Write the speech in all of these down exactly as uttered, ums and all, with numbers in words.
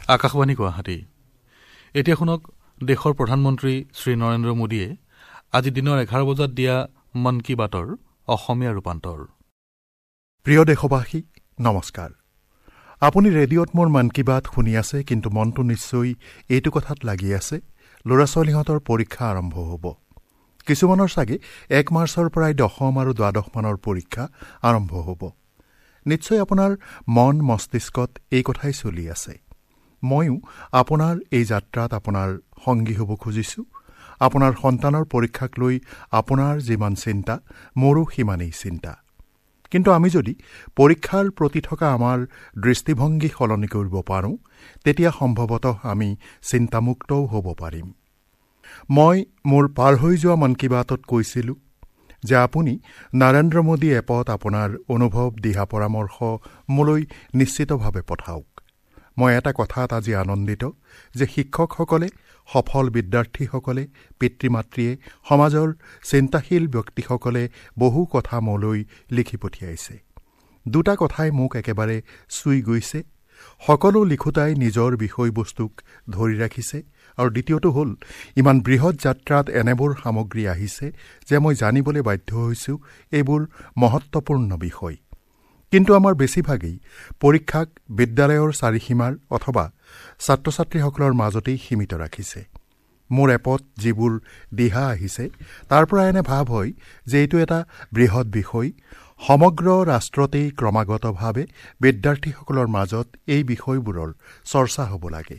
আকাশবাণী গুৱাহাটী। এতিয়া শুনক দেশৰ প্ৰধানমন্ত্ৰী শ্ৰী নৰেন্দ্ৰ মোদীয়ে আজি দিনৰ এঘাৰ বজাত দিয়া মন কী বাতৰ অসমীয়া ৰূপান্তৰ। প্ৰিয় দেশবাসী, নমস্কাৰ। আপুনি ৰেডিঅ'ত মোৰ মন কী বাত শুনি আছে, কিন্তু মনটো নিশ্চয় এইটো কথাত লাগি আছে, ল'ৰা ছোৱালীহঁতৰ পৰীক্ষা আৰম্ভ হ'ব। কিছুমানৰ চাগে এক মাৰ্চৰ পৰাই দশম আৰু দ্বাদশমানৰ পৰীক্ষা আৰম্ভ হ'ব। নিশ্চয় আপোনাৰ মন মস্তিষ্কত এই কথাই চলি আছে। ময়ো আপোনাৰ এই যাত্ৰাত আপোনাৰ সংগী হ'ব খুজিছোঁ। আপোনাৰ সন্তানৰ পৰীক্ষাক লৈ আপোনাৰ যিমান চিন্তা, মোৰো সিমানেই চিন্তা। কিন্তু আমি যদি পৰীক্ষাৰ প্ৰতি থকা আমাৰ দৃষ্টিভংগী সলনি কৰিব পাৰোঁ, তেতিয়া সম্ভৱতঃ আমি চিন্তামুক্তও হ'ব পাৰিম। মই মোৰ পাৰ হৈ যোৱা মন কী বাতত কৈছিলোঁ যে আপুনি নৰেন্দ্ৰ মোদী এপত আপোনাৰ অনুভৱ দিহা পৰামৰ্শ মোলৈ নিশ্চিতভাৱে পঠাওক। মই এটা কথাত আজি আনন্দিত যে শিক্ষকসকলে, সফল বিদ্যাৰ্থীসকলে, পিতৃ মাতৃয়ে, সমাজৰ চিন্তাশীল ব্যক্তিসকলে বহু কথা মোলৈ লিখি পঠিয়াইছে। দুটা কথাই মোক একেবাৰে চুই গৈছে। সকলো লিখোতাই নিজৰ বিষয়বস্তুক ধৰি ৰাখিছে, আৰু দ্বিতীয়টো হ'ল ইমান বৃহৎ যাত্ৰাত এনেবোৰ সামগ্ৰী আহিছে যে মই জানিবলৈ বাধ্য হৈছোঁ এইবোৰ মহত্বপূৰ্ণ বিষয়। কিন্তু আমাৰ বেছিভাগেই পৰীক্ষাক বিদ্যালয়ৰ চাৰিসীমাৰ অথবা ছাত্ৰ ছাত্ৰীসকলৰ মাজতেই সীমিত ৰাখিছে। মোৰ এপত যিবোৰ দিহা আহিছে তাৰ পৰা এনে ভাৱ হয় যে এইটো এটা বৃহৎ বিষয়। সমগ্ৰ ৰাষ্ট্ৰতেই ক্ৰমাগতভাৱে বিদ্যাৰ্থীসকলৰ মাজত এই বিষয়বোৰৰ চৰ্চা হ'ব লাগে।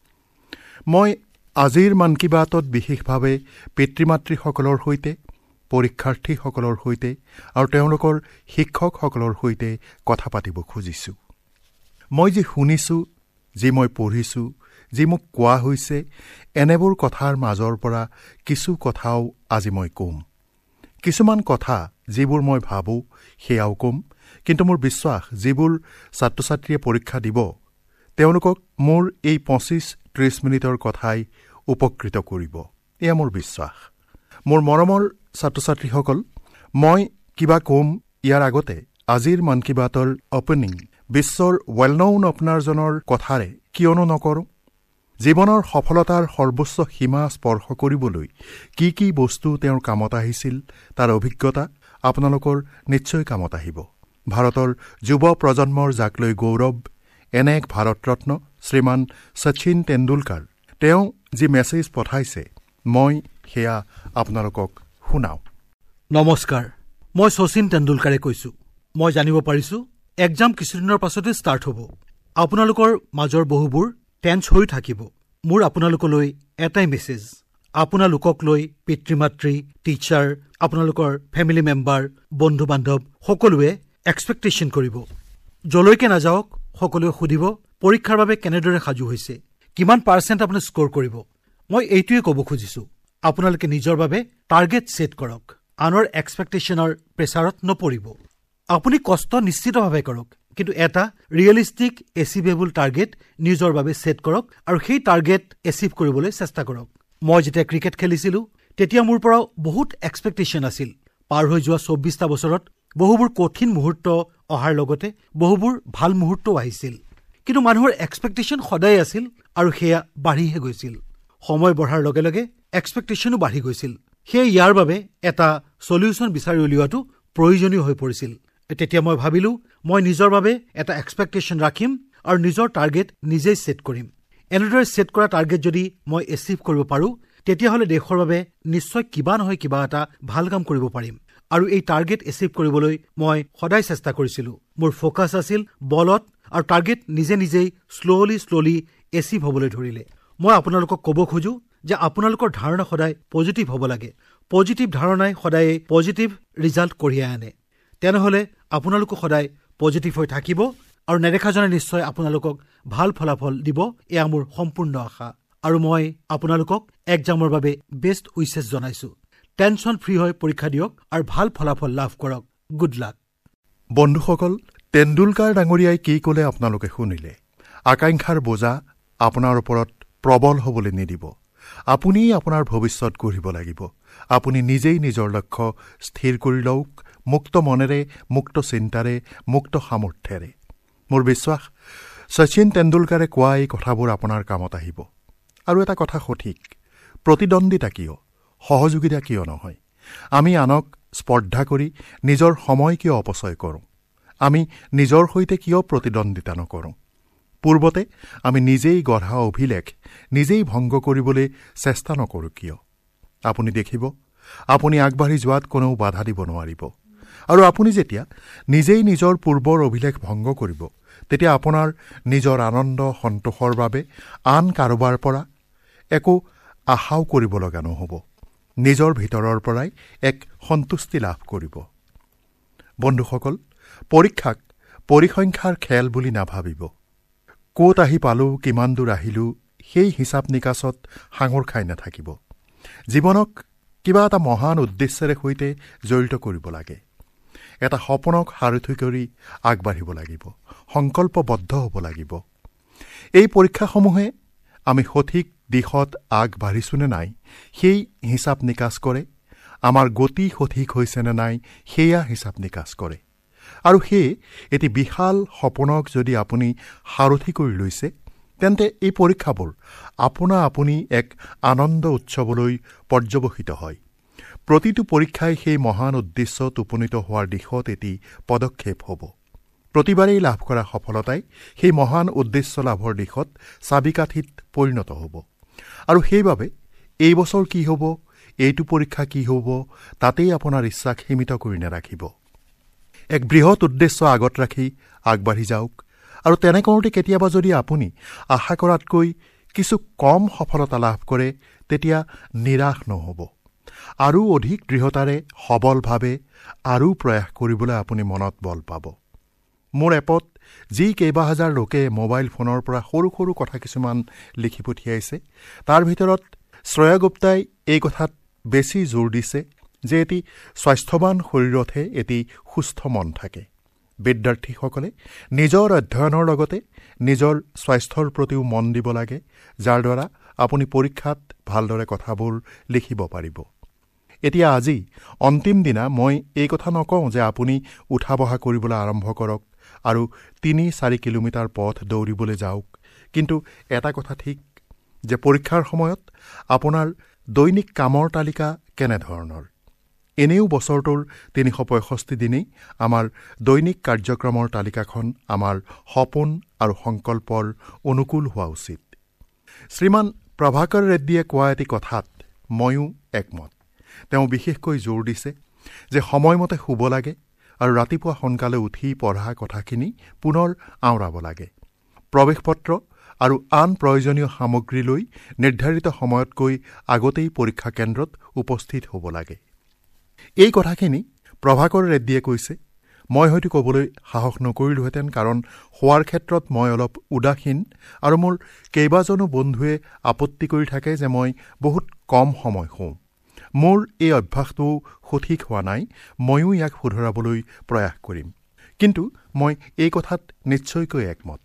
মই আজিৰ মন কী বাতত বিশেষভাৱে পিতৃ মাতৃসকলৰ সৈতে, পৰীক্ষাৰ্থীসকলৰ সৈতে আৰু তেওঁলোকৰ শিক্ষকসকলৰ সৈতে কথা পাতিব খুজিছোঁ। মই যি শুনিছোঁ, যি মই পঢ়িছোঁ, যি মোক কোৱা হৈছে, এনেবোৰ কথাৰ মাজৰ পৰা কিছু কথাও আজি মই ক'ম। কিছুমান কথা যিবোৰ মই ভাবোঁ সেয়াও ক'ম, কিন্তু মোৰ বিশ্বাস যিবোৰ ছাত্ৰ ছাত্ৰীয়ে পৰীক্ষা দিব তেওঁলোকক মোৰ এই পঁচিছ ত্ৰিছ মিনিটৰ কথাই উপকৃত কৰিব, এয়া মোৰ বিশ্বাস। মোৰ মৰমৰ ছাত্ৰ ছাত্ৰীসকল, মই কিবা ক'ম ইয়াৰ আগতে আজিৰ মন কী বাতৰ অপেনিং বিশ্বৰ ৱেল নউন অপেনাৰজনৰ কথাৰে কিয়নো নকৰোঁ। জীৱনৰ সফলতাৰ সৰ্বোচ্চ সীমা স্পৰ্শ কৰিবলৈ কি কি বস্তু তেওঁৰ কামত আহিছিল তাৰ অভিজ্ঞতা আপোনালোকৰ নিশ্চয় কামত আহিব। ভাৰতৰ যুৱ প্ৰজন্মৰ যাক লৈ গৌৰৱ, এনে এক ভাৰতৰত্ন শ্ৰীমান শচীন তেণ্ডুলকাৰ, তেওঁ যি মেছেজ পঠাইছে মই সেয়া আপোনালোকক শুনাওঁ। নমস্কাৰ, মই শচীন তেণ্ডুলকাৰে কৈছোঁ। মই জানিব পাৰিছোঁ এক্সাম কিছুদিনৰ পাছতে ষ্টাৰ্ট হ'ব। আপোনালোকৰ মাজৰ বহুবোৰ টেন্স হৈ থাকিব। মোৰ আপোনালোকলৈ এটাই মেছেজ, আপোনালোকক লৈ পিতৃ মাতৃ, টিচাৰ, আপোনালোকৰ ফেমিলি মেম্বাৰ, বন্ধু বান্ধৱ সকলোৱে এক্সপেক্টেশ্যন কৰিব। যলৈকে নাযাওক সকলোৱে সুধিব পৰীক্ষাৰ বাবে কেনেদৰে সাজু হৈছে, কিমান পাৰ্চেণ্ট আপুনি স্ক'ৰ কৰিব। মই এইটোৱে ক'ব খুজিছোঁ, আপোনালোকে নিজৰ বাবে টাৰ্গেট ছেট কৰক, আনৰ এক্সপেক্টেশ্যনৰ প্ৰেছাৰত নপৰিব। আপুনি কষ্ট নিশ্চিতভাৱে কৰক, কিন্তু এটা ৰিয়েলিষ্টিক এচিভেবল টাৰ্গেট নিজৰ বাবে ছেট কৰক আৰু সেই টাৰ্গেট এচিভ কৰিবলৈ চেষ্টা কৰক। মই যেতিয়া ক্ৰিকেট খেলিছিলোঁ তেতিয়া মোৰ পৰাও বহুত এক্সপেক্টেশ্যন আছিল। পাৰ হৈ যোৱা চৌব্বিছটা বছৰত বহুবোৰ কঠিন মুহূৰ্ত অহাৰ লগতে বহুবোৰ ভাল মুহূৰ্তও আহিছিল, কিন্তু মানুহৰ এক্সপেক্টেশ্যন সদায় আছিল আৰু সেয়া বাঢ়িহে গৈছিল। সময় বঢ়াৰ লগে লগে এক্সপেক্টেশ্যনো বাঢ়ি গৈছিল। সেয়ে ইয়াৰ বাবে এটা চলিউশ্যন বিচাৰি উলিওৱাটো প্ৰয়োজনীয় হৈ পৰিছিল। তেতিয়া মই ভাবিলোঁ মই নিজৰ বাবে এটা এক্সপেক্টেশ্যন ৰাখিম আৰু নিজৰ টাৰ্গেট নিজেই ছেট কৰিম। এনেদৰে ছেট কৰা টাৰ্গেট যদি মই এচিভ কৰিব পাৰোঁ তেতিয়াহ'লে দেশৰ বাবে নিশ্চয় কিবা নহয় কিবা এটা ভাল কাম কৰিব পাৰিম। আৰু এই টাৰ্গেট এচিভ কৰিবলৈ মই সদায় চেষ্টা কৰিছিলোঁ। মোৰ ফ'কাছ আছিল বলত, আৰু টাৰ্গেট নিজে নিজেই শ্ল'লি শ্ল'লি এচিভ হ'বলৈ ধৰিলে। মই আপোনালোকক ক'ব খোজোঁ যে আপোনালোকৰ ধাৰণা সদায় পজিটিভ হ'ব লাগে। পজিটিভ ধাৰণাই সদায় পজিটিভ ৰিজাল্ট কঢ়িয়াই আনে। তেনেহ'লে আপোনালোকো সদায় পজিটিভ হৈ থাকিব আৰু নেদেখাজনে নিশ্চয় আপোনালোকক ভাল ফলাফল দিব, এয়া মোৰ সম্পূৰ্ণ আশা। আৰু মই আপোনালোকক এক্সামৰ বাবে বেষ্ট উইচেছ জনাইছোঁ। টেনশ্যন ফ্ৰী হৈ পৰীক্ষা দিয়ক আৰু ভাল ফলাফল লাভ কৰক। Good luck. বন্ধুসকল, তেণ্ডুলকাৰ ডাঙৰীয়াই কি ক'লে আপোনালোকে শুনিলে। আকাংক্ষাৰ বোজা আপোনাৰ ওপৰত প্ৰবল হ'বলৈ নিদিব। আপুনি আপোনাৰ ভৱিষ্যত গঢ়িব লাগিব। আপুনি নিজেই নিজৰ লক্ষ্য স্থিৰ কৰি লওক, মুক্ত মনেৰে, মুক্ত চিন্তাৰে, মুক্ত সামৰ্থ্যেৰে। মোৰ বিশ্বাস শচীন তেণ্ডুলকাৰে কোৱা এই কথাবোৰ আপোনাৰ কামত আহিব। আৰু এটা কথা সঠিক, প্ৰতিদ্বন্দ্বিতা কিয়, সহযোগিতা কিয় নহয়? আমি আনক স্পৰ্ধা কৰি নিজৰ সময় কিয় অপচয় কৰোঁ? আমি নিজৰ সৈতে কিয় প্ৰতিদ্বন্দ্বিতা নকৰোঁ? পূৰ্বতে আমি নিজেই গঢ়া অভিলেখ নিজেই ভংগ কৰিবলৈ চেষ্টা নকৰোঁ কিয়? আপুনি দেখিব, আপুনি আগবাঢ়ি যোৱাত কোনেও বাধা দিব নোৱাৰিব। আৰু আপুনি যেতিয়া নিজেই নিজৰ পূৰ্বৰ অভিলেখ ভংগ কৰিব, তেতিয়া আপোনাৰ নিজৰ আনন্দ সন্তোষৰ বাবে আন কাৰোবাৰ পৰা একো আশাও কৰিব লগা নহ'ব। নিজৰ ভিতৰৰ পৰাই এক সন্তুষ্টি লাভ কৰিব। বন্ধুসকল, পৰীক্ষাক পৰিসংখ্যাৰ খেল বুলি নাভাবিব। ক'ত আহি পালোঁ, কিমান দূৰ আহিলোঁ, সেই হিচাপ নিকাচত সাঙুৰ খাই নাথাকিব। জীৱনক কিবা এটা মহান উদ্দেশ্যেৰে সৈতে জড়িত কৰিব লাগে। এটা সপোনক সাৰথি কৰি আগবাঢ়িব লাগিব, সংকল্পবদ্ধ হ'ব লাগিব। এই পৰীক্ষাসমূহে আমি সঠিক দিশত আগবাঢ়িছোঁনে নাই সেই হিচাপ নিকাচ কৰে, আমাৰ গতি সঠিক হৈছেনে নাই সেয়া হিচাপ নিকাচ কৰে। আৰু সেয়ে এটি বিশাল সপোনক যদি আপুনি সাৰথি কৰি লৈছে, তেন্তে এই পৰীক্ষাবোৰ আপোনা আপুনি এক আনন্দ উৎসৱলৈ পৰ্যবসিত হয়। প্ৰতিটো পৰীক্ষাই সেই মহান উদ্দেশ্যত উপনীত হোৱাৰ দিশত এটি পদক্ষেপ হ'ব। প্ৰতিবাৰেই লাভ কৰা সফলতাই সেই মহান উদ্দেশ্য লাভৰ দিশত চাবিকাঠিত পৰিণত হ'ব। আৰু সেইবাবে এই বছৰ কি হ'ব, এইটো পৰীক্ষা কি হ'ব, তাতেই আপোনাৰ ইচ্ছাক সীমিত কৰি নাৰাখিব। এক বৃহৎ উদ্দেশ্য আগত ৰাখি আগবাঢ়ি যাওক। আৰু তেনে কৰোঁতে কেতিয়াবা যদি আপুনি আশা কৰাতকৈ কিছু কম সফলতা লাভ কৰে, তেতিয়া নিৰাশ নহ'ব। আৰু অধিক দৃঢ়তাৰে সবলভাৱে আৰু প্ৰয়াস কৰিবলৈ আপুনি মনত বল পাব। মোৰ এপত যি কেইবা হাজাৰ লোকে মোবাইল ফোনৰ পৰা সৰু সৰু কথা কিছুমান লিখি পঠিয়াইছে, তাৰ ভিতৰত শ্ৰেয়া গুপ্তাই এই কথাত বেছি জোৰ দিছে যে এটি স্বাস্থ্যৱান শৰীৰতহে এটি সুস্থ মন থাকে। বিদ্যাৰ্থীসকলে নিজৰ অধ্যয়নৰ লগতে নিজৰ স্বাস্থ্যৰ প্ৰতিও মন দিব লাগে, যাৰ দ্বাৰা আপুনি পৰীক্ষাত ভালদৰে কথাবোৰ লিখিব পাৰিব। এতিয়া আজি অন্তিম দিনা মই এই কথা নকওঁ যে আপুনি উঠা বহা কৰিবলৈ আৰম্ভ কৰক আৰু তিনি চাৰি কিলোমিটাৰ পথ দৌৰিবলৈ যাওক। কিন্তু এটা কথা ঠিক যে পৰীক্ষাৰ সময়ত আপোনাৰ দৈনিক কামৰ তালিকা কেনেধৰণৰ? এনেও বছৰটোৰ তিনিশ পঁয়ষষ্ঠি দিনেই আমাৰ দৈনিক কাৰ্যক্ৰমৰ তালিকাখন আমাৰ সপোন আৰু সংকল্পৰ অনুকূল হোৱা উচিত। শ্ৰীমান প্ৰভাকৰ ৰেড্ডীয়ে কোৱা এটি কথাত ময়ো একমত। তেওঁ বিশেষকৈ জোৰ দিছে যে সময়মতে শুব লাগে আৰু ৰাতিপুৱা সোনকালে উঠি পঢ়া কথাখিনি পুনৰ আওৰাব লাগে। প্ৰৱেশ পত্ৰ আৰু আন প্ৰয়োজনীয় সামগ্ৰী লৈ নিৰ্ধাৰিত সময়তকৈ আগতেই পৰীক্ষা কেন্দ্ৰত উপস্থিত হ'ব লাগে। এই কথাখিনি প্ৰভাকৰ ৰেড্ডীয়ে কৈছে। মই হয়তো ক'বলৈ সাহস নকৰিলোহেঁতেন, কাৰণ শোৱাৰ ক্ষেত্ৰত মই অলপ উদাসীন আৰু মোৰ কেইবাজনো বন্ধুৱে আপত্তি কৰি থাকে যে মই বহুত কম সময় শুওঁ। মোৰ এই অভ্যাসটো সঠিক হোৱা নাই, ময়ো ইয়াক শুধৰাবলৈ প্ৰয়াস কৰিম। কিন্তু মই এই কথাত নিশ্চয়কৈ একমত।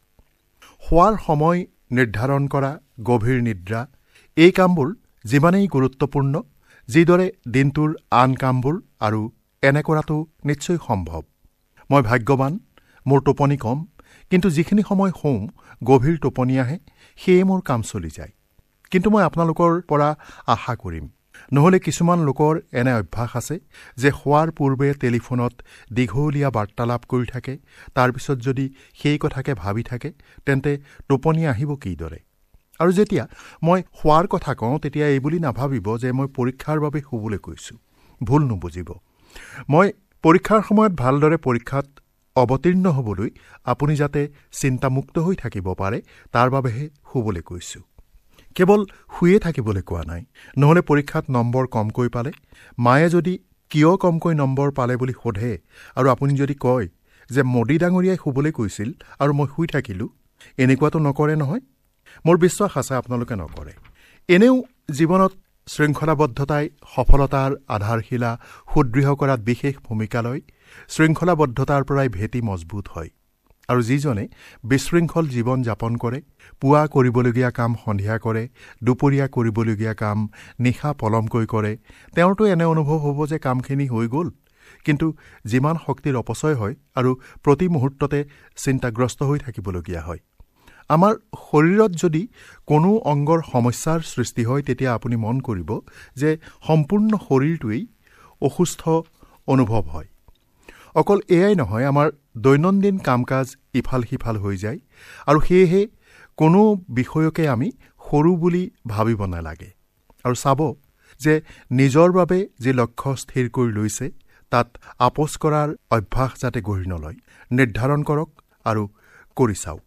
শোৱাৰ সময় নিৰ্ধাৰণ কৰা, গভীৰ নিদ্ৰা, এই কামবোৰ যিমানেই গুৰুত্বপূৰ্ণ, যিদৰে দিনটোৰ আন কামবোৰ, আৰু এনে কৰাটো নিশ্চয় সম্ভৱ। মই ভাগ্যৱান, মোৰ টোপনি কম, কিন্তু যিখিনি সময় শুওঁ গভীৰ টোপনি আহে, সেয়ে মোৰ কাম চলি যায়। কিন্তু মই আপোনালোকৰ পৰা আশা কৰিম, নহ'লে কিছুমান লোকৰ এনে অভ্যাস আছে যে শোৱাৰ পূৰ্বে টেলিফোনত দীঘলীয়া বাৰ্তালাপ কৰি থাকে, তাৰপিছত যদি সেই কথাকে ভাবি থাকে তেন্তে টোপনি আহিব কিদৰে? আৰু যেতিয়া মই শোৱাৰ কথা কওঁ তেতিয়া এই বুলি নাভাবিব যে মই পৰীক্ষাৰ বাবে শুবলৈ কৈছোঁ। ভুল নুবুজিব। মই পৰীক্ষাৰ সময়ত ভালদৰে পৰীক্ষাত অৱতীৰ্ণ হ'বলৈ আপুনি যাতে চিন্তামুক্ত হৈ থাকিব পাৰে, তাৰ বাবেহে শুবলৈ কৈছোঁ। কেৱল শুয়ে থাকিবলৈ কোৱা নাই। নহ'লে পৰীক্ষাত নম্বৰ কমকৈ পালে, মায়ে যদি কিয় কমকৈ নম্বৰ পালে বুলি সোধে আৰু আপুনি যদি কয় যে মোদী ডাঙৰীয়াই শুবলৈ কৈছিল আৰু মই শুই থাকিলোঁ, এনেকুৱাতো নকৰে নহয়। মোৰ বিশ্বাস আছে আপোনালোকে নকৰে। এনেও জীৱনত শৃংখলাবদ্ধতাই সফলতাৰ আধাৰশিলা সুদৃঢ় কৰাত বিশেষ ভূমিকা লয়। শৃংখলাবদ্ধতাৰ পৰাই ভেটি মজবুত হয়। আৰু যিজনে বিশৃংখল জীৱন যাপন কৰে, পুৱা কৰিবলগীয়া কাম সন্ধিয়া কৰে, দুপৰীয়া কৰিবলগীয়া কাম নিশা পলমকৈ কৰে, তেওঁৰতো এনে অনুভৱ হ'ব যে কামখিনি হৈ গ'ল, কিন্তু যিমান শক্তিৰ অপচয় হয় আৰু প্ৰতি মুহূৰ্ততে চিন্তাগ্ৰস্ত হৈ থাকিবলগীয়া হয়। আমাৰ শৰীৰত যদি কোনো অংগৰ সমস্যাৰ সৃষ্টি হয় তেতিয়া আপুনি মন কৰিব যে সম্পূৰ্ণ শৰীৰটোৱেই অসুস্থ অনুভৱ হয়। অকল এয়াই নহয়, আমাৰ দৈনন্দিন কাম কাজ ইফাল সিফাল হৈ যায় আৰু সেয়েহে কোনো বিষয়কে আমি সৰু বুলি ভাবিব নালাগে। আৰু চাব যে নিজৰ বাবে যি লক্ষ্য স্থিৰ কৰি লৈছে তাত আপোচ কৰাৰ অভ্যাস যাতে গঢ়ি নলয়, নিৰ্ধাৰণ কৰক আৰু কৰি চাওক।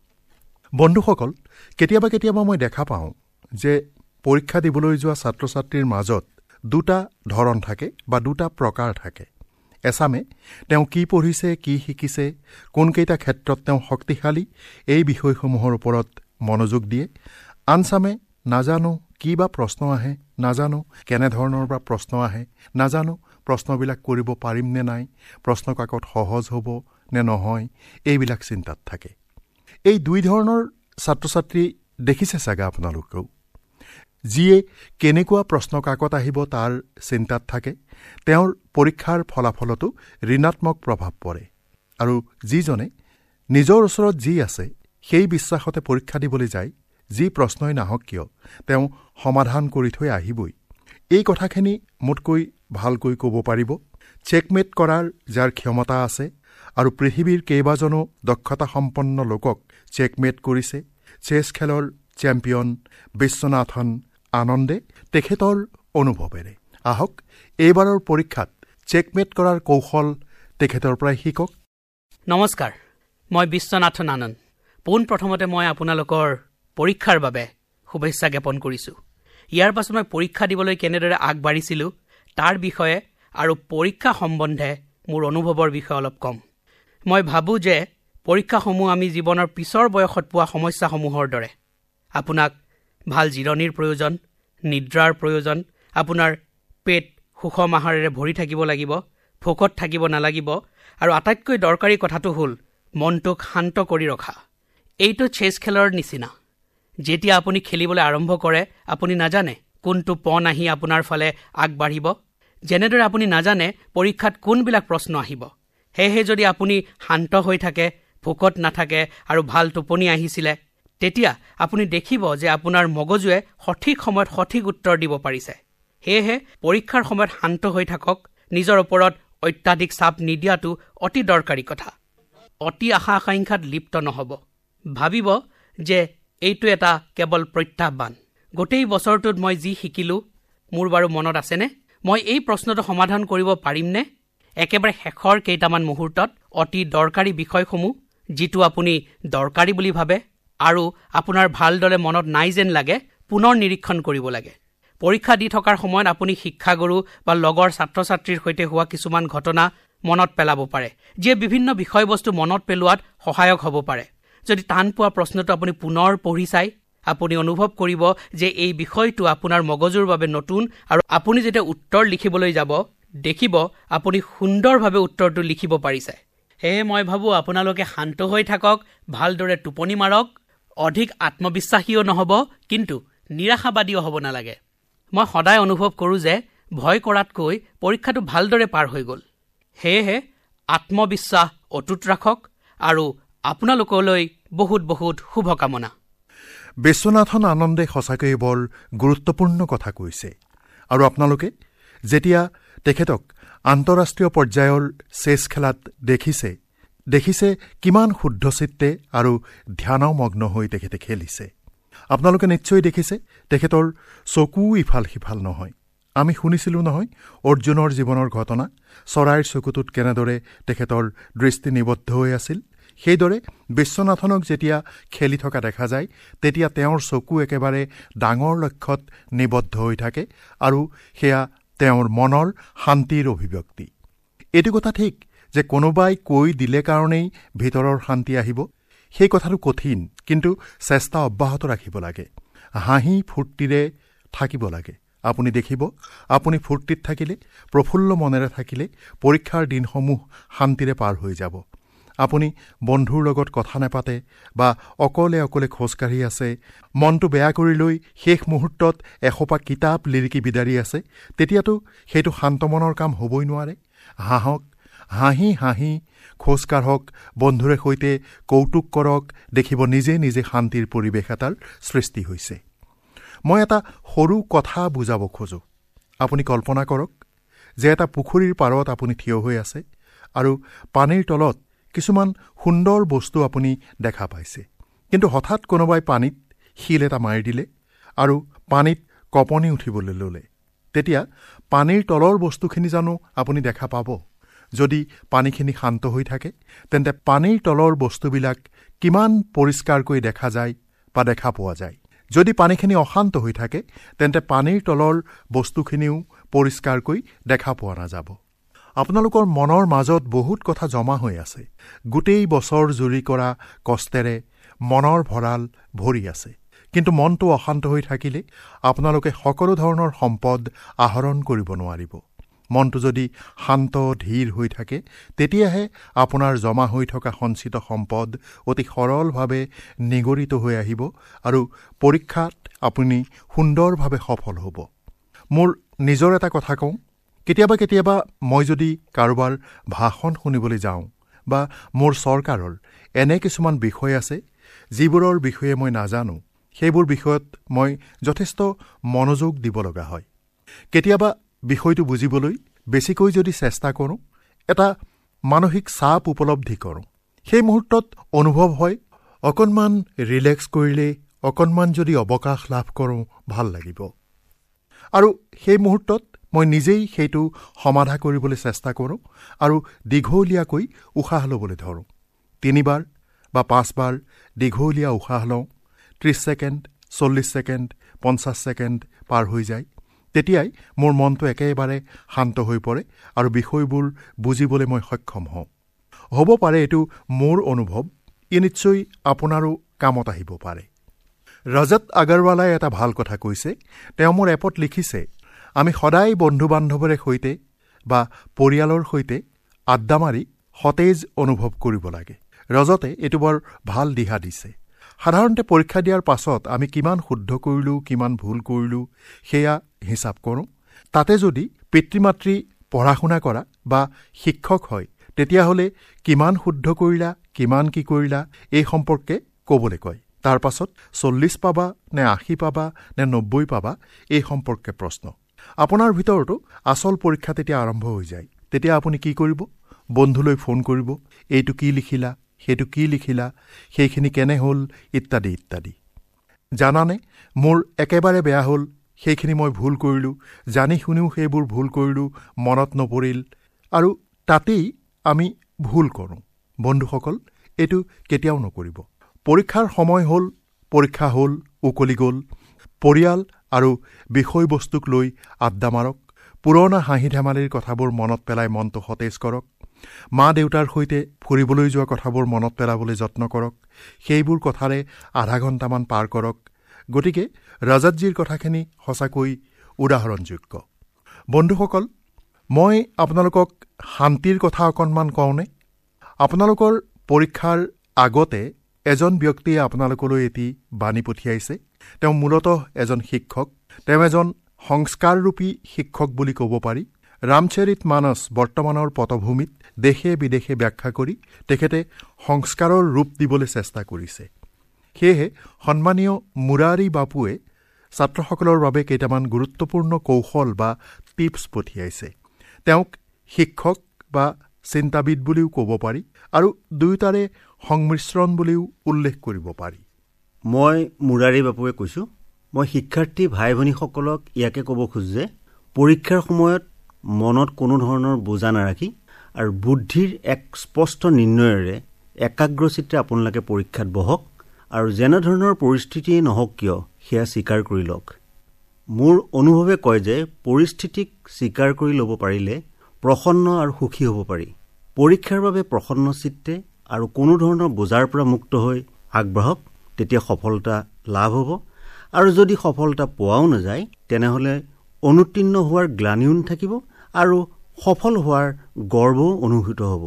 বন্ধুসকল, কেতিয়াবা কেতিয়াবা মই দেখা পাওঁ যে পৰীক্ষা দিবলৈ যোৱা ছাত্ৰ ছাত্ৰীৰ মাজত দুটা ধৰণ থাকে বা দুটা প্ৰকাৰ থাকে। এচামে তেওঁ কি পঢ়িছে, কি শিকিছে, কোনকেইটা ক্ষেত্ৰত তেওঁ শক্তিশালী, এই বিষয়সমূহৰ ওপৰত মনোযোগ দিয়ে। আনচামে নাজানো কি বা প্ৰশ্ন আহে, নাজানো কেনেধৰণৰ বা প্ৰশ্ন আহে, নাজানো প্ৰশ্নবিলাক কৰিব পাৰিম নে নাই, প্ৰশ্ন কাকত সহজ হ'ব নে নহয়, এইবিলাক চিন্তাত থাকে। এই দুই ধৰণৰ ছাত্ৰ ছাত্ৰী দেখিছে চাগে আপোনালোকেও। যিয়ে কেনেকুৱা প্ৰশ্ন কাকত আহিব তাৰ চিন্তাত থাকে, তেওঁৰ পৰীক্ষাৰ ফলাফলতো ঋণাত্মক প্ৰভাৱ পৰে। আৰু যিজনে নিজৰ ওচৰত যি আছে সেই বিশ্বাসতে পৰীক্ষা দিবলৈ যায়, যি প্ৰশ্নই নাহক কিয় তেওঁ সমাধান কৰি থৈ আহিবই। এই কথাখিনি মোতকৈ ভালকৈ ক'ব পাৰিব চেকমেট কৰাৰ যাৰ ক্ষমতা আছে আৰু পৃথিৱীৰ কেইবাজনো দক্ষতাসম্পন্ন লোকক চেকমেট কৰিছে। চেছ খেলৰ চেম্পিয়ন বিশ্বনাথন আনন্দে তেখেতৰ অনুভৱেৰে। আহক এইবাৰৰ পৰীক্ষাত চেকমেট কৰাৰ কৌশল তেখেতৰ পৰাই শিকক। নমস্কাৰ, মই বিশ্বনাথন আনন্দ। পোনপ্ৰথমতে মই আপোনালোকৰ পৰীক্ষাৰ বাবে শুভেচ্ছা জ্ঞাপন কৰিছোঁ। ইয়াৰ পাছত মই পৰীক্ষা দিবলৈ কেনেদৰে আগবাঢ়িছিলোঁ তাৰ বিষয়ে আৰু পৰীক্ষা সম্বন্ধে মোৰ অনুভৱৰ বিষয়ে অলপ কম। মই ভাবোঁ যে পৰীক্ষাসমূহ আমি জীৱনৰ পিছৰ বয়সত পোৱা সমস্যাসমূহৰ দৰে। আপোনাক ভাল জিৰণিৰ প্ৰয়োজন, নিদ্ৰাৰ প্ৰয়োজন, আপোনাৰ পেট সুষম আহাৰেৰে ভৰি থাকিব লাগিব, ভোকত থাকিব নালাগিব, আৰু আটাইতকৈ দৰকাৰী কথাটো হ'ল মনটোক শান্ত কৰি ৰখা। এইটো চেছ খেলৰ নিচিনা। যেতিয়া আপুনি খেলিবলৈ আৰম্ভ কৰে আপুনি নাজানে কোনটো পণ আহি আপোনাৰ ফালে আগবাঢ়িব। যেনেদৰে আপুনি নাজানে পৰীক্ষাত কোনবিলাক প্ৰশ্ন আহিব। সেয়েহে যদি আপুনি শান্ত হৈ থাকে, ভোকত নাথাকে আৰু ভাল টোপনি আহিছিলে, তেতিয়া আপুনি দেখিব যে আপোনাৰ মগজুৱে সঠিক সময়ত সঠিক উত্তৰ দিব পাৰিছে। সেয়েহে পৰীক্ষাৰ সময়ত শান্ত হৈ থাকক। নিজৰ ওপৰত অত্যাধিক চাপ নিদিয়াটো অতি দৰকাৰী কথা। অতি আশা আকাংক্ষাত লিপ্ত নহ'ব। ভাবিব যে এইটো এটা কেৱল প্ৰত্যাহ্বান। গোটেই বছৰটোত মই যি শিকিলোঁ মোৰ বাৰু মনত আছেনে? মই এই প্ৰশ্নটো সমাধান কৰিব পাৰিমনে? একেবাৰে শেষৰ কেইটামান মুহূৰ্তত অতি দৰকাৰী বিষয়সমূহ যিটো আপুনি দৰকাৰী বুলি ভাবে আৰু আপোনাৰ ভালদৰে মনত নাই যেন লাগে, পুনৰ নিৰীক্ষণ কৰিব লাগে। পৰীক্ষা দি থকাৰ সময়ত আপুনি শিক্ষাগুৰু বা লগৰ ছাত্ৰ ছাত্ৰীৰ সৈতে হোৱা কিছুমান ঘটনা মনত পেলাব পাৰে, যিয়ে বিভিন্ন বিষয়বস্তু মনত পেলোৱাত সহায়ক হ'ব পাৰে। যদি টান পোৱা প্ৰশ্নটো আপুনি পুনৰ পঢ়ি চাই, আপুনি অনুভৱ কৰিব যে এই বিষয়টো আপোনাৰ মগজুৰ বাবে নতুন, আৰু আপুনি যেতিয়া উত্তৰ লিখিবলৈ যাব দেখিব আপুনি সুন্দৰভাৱে উত্তৰটো লিখিব পাৰিছে। সেয়ে মই ভাবোঁ আপোনালোকে শান্ত হৈ থাকক, ভালদৰে টোপনি মাৰক, অধিক আত্মবিশ্বাসীও নহ'ব কিন্তু নিৰাশাবাদীও হ'ব নালাগে। মই সদায় অনুভৱ কৰোঁ যে ভয় কৰাতকৈ পৰীক্ষাটো ভালদৰে পাৰ হৈ গ'ল। সেয়েহে আত্মবিশ্বাস অটুট ৰাখক আৰু আপোনালোকলৈ বহুত বহুত শুভকামনা। বিশ্বনাথন আনন্দে সঁচাকৈয়ে বৰ গুৰুত্বপূৰ্ণ কথা কৈছে। আৰু আপোনালোকে যেতিয়া তেখেতক আন্তঃৰাষ্ট্ৰীয় পৰ্যায়ৰ চেছ খেলাত দেখিছে, দেখিছে কিমান শুদ্ধচিত্তে আৰু ধ্যানমগ্ন হৈ তেখেতে খেলিছে। আপোনালোকে নিশ্চয় দেখিছে তেখেতৰ চকু ইফাল সিফাল নহয়। আমি শুনিছিলোঁ নহয় অৰ্জুনৰ জীৱনৰ ঘটনা, চৰাইৰ চকুটোত কেনেদৰে তেখেতৰ দৃষ্টি নিবদ্ধ হৈ আছিল। সেইদৰে বিশ্বনাথনক যেতিয়া খেলি থকা দেখা যায় তেতিয়া তেওঁৰ চকু একেবাৰে ডাঙৰ লক্ষ্যত নিবদ্ধ হৈ থাকে আৰু সেয়া তেওঁৰ মনৰ শান্তিৰ অভিব্যক্তি। এইটো কথা ঠিক যে কোনোবাই কৈ দিলে কাৰণেই ভিতৰৰ শান্তি আহিব, সেই কথাটো কঠিন, কিন্তু চেষ্টা অব্যাহত ৰাখিব লাগে। হাঁহি ফূৰ্তিৰে থাকিব লাগে। আপুনি দেখিব আপুনি ফূৰ্তিত থাকিলে, প্ৰফুল্ল মনেৰে থাকিলে পৰীক্ষাৰ দিনসমূহ শান্তিৰে পাৰ হৈ যাব। আপুনি বন্ধুৰ লগত কথা নাপাতে বা অকলে অকলে খোজকাঢ়ি আছে, মনটো বেয়া কৰি লৈ শেষ মুহূৰ্তত এসোপা কিতাপ লিৰিকি বিদাৰি আছে, তেতিয়াতো সেইটো শান্ত মনৰ কাম হ'বই নোৱাৰে। হাঁহক, হাঁহি হাঁহি খোজ কাঢ়ক, বন্ধুৰে সৈতে কৌতুক কৰক, দেখিব নিজে নিজে শান্তিৰ পৰিৱেশ এটাৰ সৃষ্টি হৈছে। মই এটা সৰু কথা বুজাব খোজোঁ। আপুনি কল্পনা কৰক যে এটা পুখুৰীৰ পাৰত আপুনি থিয় হৈ আছে আৰু পানীৰ তলত কিছুমান সুন্দৰ বস্তু আপুনি দেখা পাইছে, কিন্তু হঠাৎ কোনোবাই পানীত শিল এটা মাৰি দিলে আৰু পানীত কঁপনি উঠিবলৈ ল'লে। তেতিয়া পানীৰ তলৰ বস্তুখিনি জানো আপুনি দেখা পাব? যদি পানীখিনি শান্ত হৈ থাকে তেন্তে পানীৰ তলৰ বস্তুবিলাক কিমান পৰিষ্কাৰকৈ দেখা যায় বা দেখা পোৱা যায়। যদি পানীখিনি অশান্ত হৈ থাকে তেন্তে পানীৰ তলৰ বস্তুখিনিও পৰিষ্কাৰকৈ দেখা পোৱা নাযাব। আপোনালোকৰ মনৰ মাজত বহুত কথা জমা হৈ আছে। গোটেই বছৰ জুৰি কৰা কষ্টেৰে মনৰ ভঁৰাল ভৰি আছে, কিন্তু মনটো অশান্ত হৈ থাকিলে আপোনালোকে সকলো ধৰণৰ সম্পদ আহৰণ কৰিব নোৱাৰিব। মনটো যদি শান্ত ধীৰ হৈ থাকে তেতিয়াহে আপোনাৰ জমা হৈ থকা সঞ্চিত সম্পদ অতি সৰলভাৱে নিগৰিত হৈ আহিব আৰু পৰীক্ষাত আপুনি সুন্দৰভাৱে সফল হ'ব। মোৰ নিজৰ এটা কথা কওঁ, কেতিয়াবা কেতিয়াবা মই যদি কাৰোবাৰ ভাষণ শুনিবলৈ যাওঁ বা মোৰ চৰকাৰৰ এনে কিছুমান বিষয় আছে যিবোৰৰ বিষয়ে মই নাজানো, সেইবোৰ বিষয়ত মই যথেষ্ট মনোযোগ দিব লগা হয়। কেতিয়াবা বিষয়টো বুজিবলৈ বেছিকৈ যদি চেষ্টা কৰোঁ, এটা মানসিক চাপ উপলব্ধি কৰোঁ, সেই মুহূৰ্তত অনুভৱ হয় অকণমান ৰিলেক্স কৰিলে, অকণমান যদি অৱকাশ লাভ কৰোঁ ভাল লাগিব। আৰু সেই মুহূৰ্তত মই নিজেই সেইটো সমাধা কৰিবলৈ চেষ্টা কৰোঁ আৰু দীঘলীয়াকৈ উশাহ ল'বলৈ ধৰোঁ। তিনিবাৰ বা পাঁচবাৰ দীঘলীয়া উশাহ লওঁ। ত্ৰিছ ছেকেণ্ড, চল্লিছ ছেকেণ্ড, পঞ্চাছ ছেকেণ্ড পাৰ হৈ যায়। তেতিয়াই মোৰ মনটো একেবাৰে শান্ত হৈ পৰে আৰু বিষয়বোৰ বুজিবলৈ মই সক্ষম হওঁ। হ'ব পাৰে এইটো মোৰ অনুভৱ, ই নিশ্চয় আপোনাৰো কামত আহিব পাৰে। ৰজত আগৰৱালাই এটা ভাল কথা কৈছে। তেওঁ মোৰ এপত লিখিছে, আমি সদায় বন্ধু বান্ধৱৰে সৈতে বা পৰিয়ালৰ সৈতে আড্ডা মাৰি সতেজ অনুভৱ কৰিব লাগে। ৰজতে এইটো বৰ ভাল দিহা দিছে। সাধাৰণতে পৰীক্ষা দিয়াৰ পাছত আমি কিমান শুদ্ধ কৰিলোঁ, কিমান ভুল কৰিলোঁ সেয়া হিচাপ কৰোঁ। তাতে যদি পিতৃ মাতৃ পঢ়া শুনা কৰা বা শিক্ষক হয় তেতিয়াহ'লে কিমান শুদ্ধ কৰিলা, কিমান কি কৰিলা এই সম্পৰ্কে ক'বলৈ কয়। তাৰ পাছত চল্লিছ পাবা নে আশী পাবা নে নব্বৈ পাবা এই সম্পৰ্কে প্ৰশ্ন। আপোনাৰ ভিতৰতো আচল পৰীক্ষা তেতিয়া আৰম্ভ হৈ যায়। তেতিয়া আপুনি কি কৰিব? বন্ধুলৈ ফোন কৰিব, এইটো কি লিখিলা, সেইটো কি লিখিলা, সেইখিনি কেনে হ'ল, ইত্যাদি ইত্যাদি। জানানে, মোৰ একেবাৰে বেয়া হ'ল, সেইখিনি মই ভুল কৰিলোঁ, জানি শুনিও সেইবোৰ ভুল কৰিলোঁ, মনত নপৰিল, আৰু তাতেই আমি ভুল কৰোঁ। বন্ধুসকল, এইটো কেতিয়াও নকৰিব। পৰীক্ষাৰ সময় হ'ল, পৰীক্ষা হ'ল, উকলি গ'ল। পৰিয়াল আৰু বিষয়বস্তুক লৈ আড্ডা মাৰক। পুৰণা হাঁহি ধেমালিৰ কথাবোৰ মনত পেলাই মনটো সতেজ কৰক। মা দেউতাৰ সৈতে ফুৰিবলৈ যোৱা কথাবোৰ মনত পেলাবলৈ যত্ন কৰক। সেইবোৰ কথাৰে আধা ঘণ্টামান পাৰ কৰক। গতিকে ৰজতজীৰ কথাখিনি সঁচাকৈ উদাহৰণযোগ্য। বন্ধুসকল, মই আপোনালোকক শান্তিৰ কথা অকণমান কওঁনে? আপোনালোকৰ পৰীক্ষাৰ আগতে এজন ব্যক্তিয়ে আপোনালোকলৈ এটি বাণী পঠিয়াইছে। তেওঁ মূলতঃ এজন শিক্ষক। তেওঁ এজন সংস্কাৰৰূপী শিক্ষক বুলি ক'ব পাৰি। ৰামচৰিত মানস বৰ্তমানৰ পটভূমিত দেশে বিদেশে ব্যাখ্যা কৰি তেখেতে সংস্কাৰৰ ৰূপ দিবলৈ চেষ্টা কৰিছে। সেয়েহে সন্মানীয় মুৰাৰী বাপুৱে ছাত্ৰসকলৰ বাবে কেইটামান গুৰুত্বপূৰ্ণ কৌশল বা টিপছ পঠিয়াইছে। তেওঁক শিক্ষক বা চিন্তাবিদ বুলিও ক'ব পাৰি আৰু দুয়োটাৰে সংমিশ্ৰণ বুলিও উল্লেখ কৰিব পাৰি। মই মুৰাৰী বাপুৱে কৈছোঁ। মই শিক্ষাৰ্থী ভাই ভনীসকলক ইয়াকে ক'ব খোজোঁ যে পৰীক্ষাৰ সময়ত মনত কোনো ধৰণৰ বোজা নাৰাখি আৰু বুদ্ধিৰ এক স্পষ্ট নিৰ্ণয়েৰে একাগ্ৰচিত্তে আপোনালোকে পৰীক্ষাত বহক আৰু যেনেধৰণৰ পৰিস্থিতিয়েই নহওক কিয় সেয়া স্বীকাৰ কৰি লওক। মোৰ অনুভৱে কয় যে পৰিস্থিতিক স্বীকাৰ কৰি ল'ব পাৰিলে প্ৰসন্ন আৰু সুখী হ'ব পাৰি। পৰীক্ষাৰ বাবে প্ৰসন্ন চিত্তে আৰু কোনো ধৰণৰ বোজাৰ পৰা মুক্ত হৈ আগবাঢ়ক, তেতিয়া সফলতা লাভ হ'ব। আৰু যদি সফলতা পোৱাও নাযায় তেনেহ'লে অনুত্তীৰ্ণ হোৱাৰ গ্লানিও নাথাকিব আৰু সফল হোৱাৰ গৰ্বও অনুভূত হ'ব।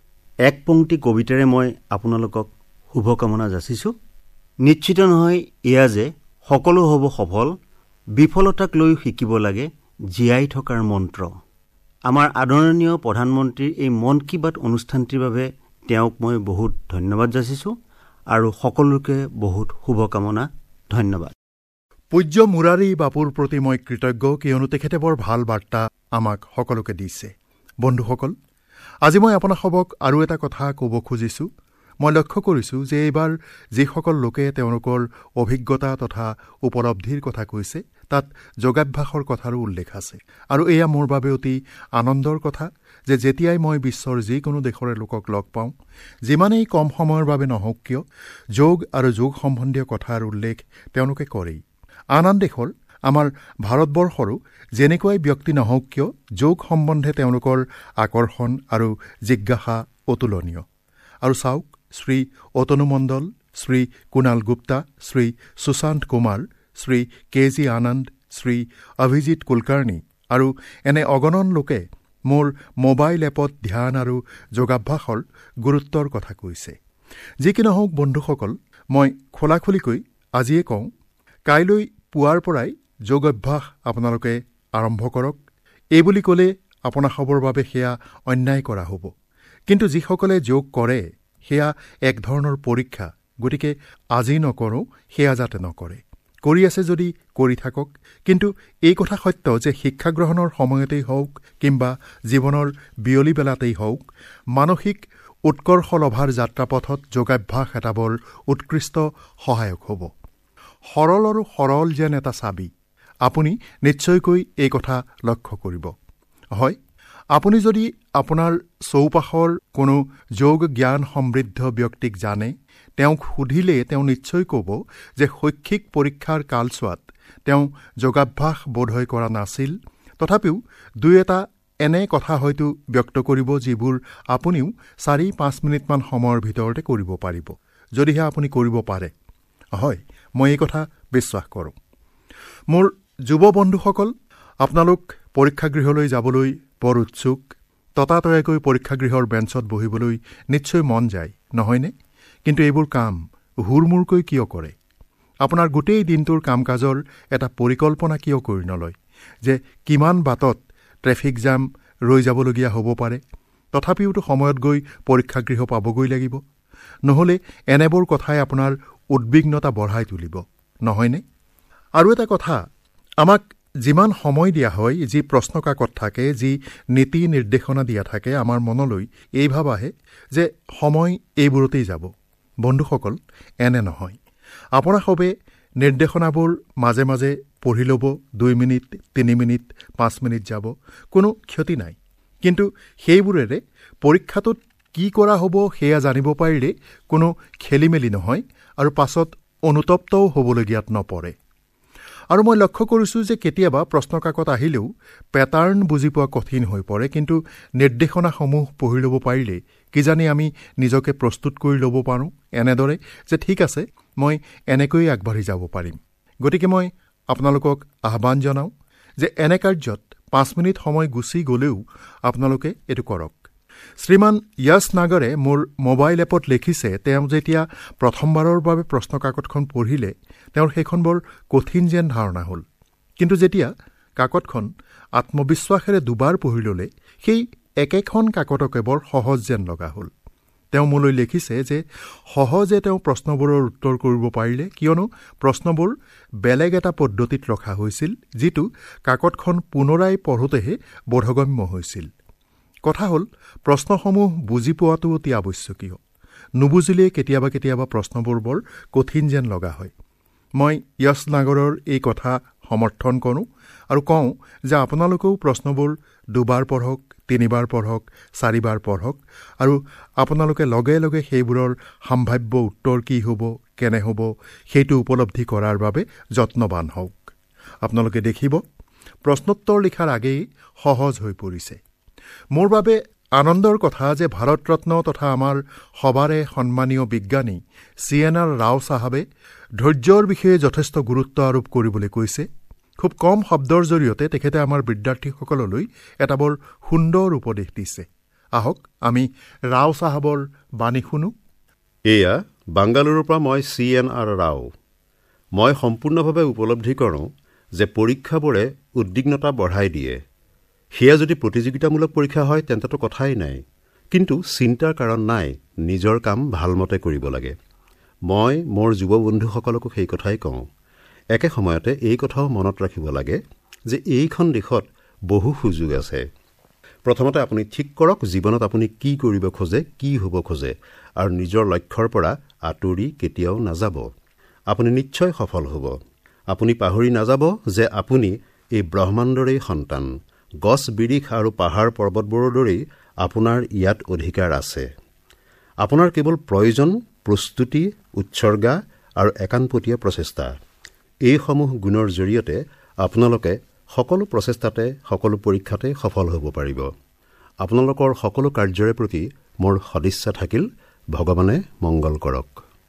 এক পংক্তি কবিতাৰে মই আপোনালোকক শুভকামনা যাচিছোঁ। নিশ্চিত নহয় এয়া যে সকলো হ'ব সফল, বিফলতাক লৈ শিকিব লাগে জীয়াই থকাৰ মন্ত্ৰ। আমাৰ আদৰণীয় প্ৰধানমন্ত্ৰীৰ এই মন কী বাত অনুষ্ঠানটিৰ বাবে তেওঁক মই বহুত ধন্যবাদ যাচিছোঁ আৰু সকলোকে বহুত শুভকামনা। ধন্যবাদ। পূজ্য মুৰাৰী বাপুৰ প্ৰতি মই কৃতজ্ঞ, কিয়নো তেখেতে বৰ ভাল বাৰ্তা আমাক সকলোকে দিছে। বন্ধুসকল, আজি মই আপোনাসবক আৰু এটা কথা ক'ব খুজিছোঁ। মই লক্ষ্য কৰিছোঁ যে এইবাৰ যিসকল লোকে তেওঁলোকৰ অভিজ্ঞতা তথা উপলব্ধিৰ কথা কৈছে, তাত যোগাভ্যাসৰ কথাৰো উল্লেখ আছে। আৰু এয়া মোৰ বাবে অতি আনন্দৰ কথা যে যেতিয়াই মই বিশ্বৰ যিকোনো দেশৰে লোকক লগ পাওঁ, যিমানেই কম সময়ৰ বাবে নহওক কিয়, যোগ আৰু যোগ সম্বন্ধীয় কথাৰ উল্লেখ তেওঁলোকে কৰেই। আন আন দেশৰ, আমাৰ ভাৰতবৰ্ষৰো যেনেকুৱাই ব্যক্তি নহওক কিয়, যোগ সম্বন্ধে তেওঁলোকৰ আকৰ্ষণ আৰু জিজ্ঞাসা অতুলনীয়। আৰু চাওক, শ্ৰী অতনু মণ্ডল, শ্ৰী কুণাল গুপ্তা, শ্ৰী সুশান্ত কুমাৰ, শ্ৰী কে জি আনন্দ, শ্ৰী অভিজিৎ কুলকাৰ্ণী আৰু এনে অগণন লোকে মোৰ মোবাইল এপত ধ্যান আৰু যোগাভ্যাসৰ গুৰুত্বৰ কথা কৈছে। যি কি নহওক বন্ধুসকল, মই খোলাখুলিকৈ আজিয়ে কওঁ, কাইলৈ পুৱাৰ পৰাই যোগ অভ্যাস আপোনালোকে আৰম্ভ কৰক। এইবুলি ক'লে আপোনাসবৰ বাবে সেয়া অন্যায় কৰা হ'ব। কিন্তু যিসকলে যোগ কৰে সেয়া এক ধৰণৰ পৰীক্ষা, গতিকে আজি নকৰোঁ সেয়া যাতে নকৰে। কৰি আছে যদি কৰি থাকক। কিন্তু এই কথা সত্য যে শিক্ষা গ্ৰহণৰ সময়তেই হওক কিংবা জীৱনৰ বিয়লি বেলাতেই হওক, মানসিক উৎকৰ্ষ লভাৰ যাত্ৰাপথত যোগাভ্যাস এটা বৰ উৎকৃষ্ট সহায়ক হ'ব। সৰল আৰু সৰল যেন এটা চাবি। আপুনি নিশ্চয়কৈ এই কথা লক্ষ্য কৰিব। হয়, আপুনি যদি আপোনাৰ চৌপাশৰ কোনো যোগ জ্ঞান সমৃদ্ধ ব্যক্তিক জানে, তেওঁক সুধিলে তেওঁ নিশ্চয় ক'ব যে শৈক্ষিক পৰীক্ষাৰ কালছোৱাত তেওঁ যোগাভ্যাস বোধহয় কৰা নাছিল। তথাপিও দুই এটা এনে কথা হয়তো ব্যক্ত কৰিব যিবোৰ আপুনিও চাৰি পাঁচ মিনিটমান সময়ৰ ভিতৰতে কৰিব পাৰিব, যদিহে আপুনি কৰিব পাৰে। হয়, মই এই কথা বিশ্বাস কৰোঁ। মোৰ যুৱ বন্ধুসকল, আপোনালোক পৰীক্ষাগৃহলৈ যাবলৈ বৰ উৎসুক। ততাতয়াকৈ পৰীক্ষাগৃহৰ বেঞ্চত বহিবলৈ নিশ্চয় মন যায়, নহয়নে? কিন্তু এইবোৰ কাম হুৰমূৰকৈ কিয় কৰে? আপোনাৰ গোটেই দিনটোৰ কাম কাজৰ এটা পৰিকল্পনা কিয় কৰি নলয় যে কিমান বাটত ট্ৰেফিক জাম ৰৈ যাবলগীয়া হ'ব পাৰে, তথাপিওতো সময়ত গৈ পৰীক্ষাগৃহ পাবগৈ লাগিব। নহ'লে এনেবোৰ কথাই আপোনাৰ উদ্বিগ্নতা বঢ়াই তুলিব, নহয়নে? আৰু এটা কথা, আমাক যিমান সময় দিয়া হয়, যি প্ৰশ্ন কাকত থাকে, যি নীতি নিৰ্দেশনা দিয়া থাকে, আমাৰ মনলৈ এই ভাৱ আহে যে সময় এইবোৰতেই যাব। বন্ধুসকল, এনে নহয়। আপোনাসবে নিৰ্দেশনাবোৰ মাজে মাজে পঢ়ি ল'ব। দুই মিনিট, তিনি মিনিট, পাঁচ মিনিট যাব, কোনো ক্ষতি নাই। কিন্তু সেইবোৰেৰে পৰীক্ষাটোত কি কৰা হ'ব সেয়া জানিব পাৰিলে কোনো খেলি মেলি নহয় আৰু পাছত অনুতপ্তও হ'বলগীয়াত নপৰে। আৰু মই লক্ষ্য কৰিছোঁ যে কেতিয়াবা প্ৰশ্নকাকত আহিলেও পেটাৰ্ণ বুজি পোৱা কঠিন হৈ পৰে, কিন্তু নিৰ্দেশনাসমূহ পঢ়ি ল'ব পাৰিলে কিজানি আমি নিজকে প্ৰস্তুত কৰি ল'ব পাৰোঁ এনেদৰে যে ঠিক আছে, মই এনেকৈয়ে আগবাঢ়ি যাব পাৰিম। গতিকে মই আপোনালোকক আহ্বান জনাওঁ যে এনে কাৰ্যত পাঁচ মিনিট সময় গুচি গ'লেও আপোনালোকে এইটো কৰক। শ্ৰীমান য়শ নাগৰে মোৰ মোবাইল এপত লিখিছে, তেওঁ যেতিয়া প্ৰথমবাৰৰ বাবে প্ৰশ্নকাকতখন পঢ়িলে তেওঁৰ সেইখন বৰ কঠিন যেন ধাৰণা হ'ল। কিন্তু যেতিয়া কাকতখন আত্মবিশ্বাসেৰে দুবাৰ পঢ়ি ল'লে সেই একেখন কাকতকে বৰ সহজ যেন লগা হ'ল। তেওঁ মোলৈ লিখিছে যে সহজে তেওঁ প্ৰশ্নবোৰৰ উত্তৰ কৰিব পাৰিলে, কিয়নো প্ৰশ্নবোৰ বেলেগ এটা পদ্ধতিত ৰখা হৈছিল, যিটো কাকতখন পুনৰাই পঢ়োঁতেহে বোধগম্য হৈছিল। কথা হ'ল, প্ৰশ্নসমূহ বুজি পোৱাটো অতি আৱশ্যকীয়। নুবুজিলে কেতিয়াবা কেতিয়াবা প্ৰশ্নবোৰ বৰ কঠিন যেন লগা হয়। মই য়শ নাগৰৰ এই কথা সমৰ্থন কৰোঁ আৰু কওঁ যে আপোনালোকেও প্ৰশ্নবোৰ দুবাৰ পঢ়ক, তিনিবাৰ পঢ়ক, চাৰিবাৰ পঢ়ক আৰু আপোনালোকে লগে লগে সেইবোৰৰ সম্ভাৱ্য উত্তৰ কি হ'ব, কেনে হ'ব সেইটো উপলব্ধি কৰাৰ বাবে যত্নবান হওক। আপোনালোকে দেখিব প্ৰশ্নোত্তৰ লিখাৰ আগেই সহজ হৈ পৰিছে। মোৰ বাবে আনন্দৰ কথা যে ভাৰতৰত্ন তথা আমাৰ সবাৰে সন্মানীয় বিজ্ঞানী চি এন আৰ ৰাও চাহাবে ধৈৰ্যৰ বিষয়ে যথেষ্ট গুৰুত্ব আৰোপ কৰিবলৈ কৈছে। খুব কম শব্দৰ জৰিয়তে তেখেতে আমাৰ বিদ্যাৰ্থীসকললৈ এটা বৰ সুন্দৰ উপদেশ দিছে। আহক আমি ৰাও চাহাবৰ বাণী শুনো। এয়া বাংগালুৰুৰ পৰা মই চি এন আৰ ৰাও। মই সম্পূৰ্ণভাৱে উপলব্ধি কৰোঁ যে পৰীক্ষাবোৰে উদ্বিগ্নতা বঢ়াই দিয়ে। সেয়া যদি প্ৰতিযোগিতামূলক পৰীক্ষা হয় তেন্তেতো কথাই নাই। কিন্তু চিন্তাৰ কাৰণ নাই, নিজৰ কাম ভালমতে কৰিব লাগে। মই মোৰ যুৱ বন্ধুসকলকো সেই কথাই কওঁ। একে সময়তে এই কথাও মনত ৰাখিব লাগে যে এইখন দেশত বহু সুযোগ আছে। প্ৰথমতে আপুনি ঠিক কৰক জীৱনত আপুনি কি কৰিব খোজে, কি হ'ব খোজে, আৰু নিজৰ লক্ষ্যৰ পৰা আঁতৰি কেতিয়াও নাযাব। আপুনি নিশ্চয় সফল হ'ব। আপুনি পাহৰি নাযাব যে আপুনি এই ব্ৰহ্মাণ্ডৰেই সন্তান। গছ বিৰিখ আৰু পাহাৰ পৰ্বতবোৰৰ দৰেই আপোনাৰ ইয়াত অধিকাৰ আছে। আপোনাৰ কেৱল প্ৰয়োজন প্ৰস্তুতি, উৎসৰ্গা আৰু একান্তপতীয়া প্ৰচেষ্টা। এইসমূহ গুণৰ জৰিয়তে আপোনালোকে সকলো প্ৰচেষ্টাতে, সকলো পৰীক্ষাতে সফল হ'ব পাৰিব। আপোনালোকৰ সকলো কাৰ্যৰে প্ৰতি মোৰ সদিচ্ছা থাকিল। ভগৱানে মংগল কৰক।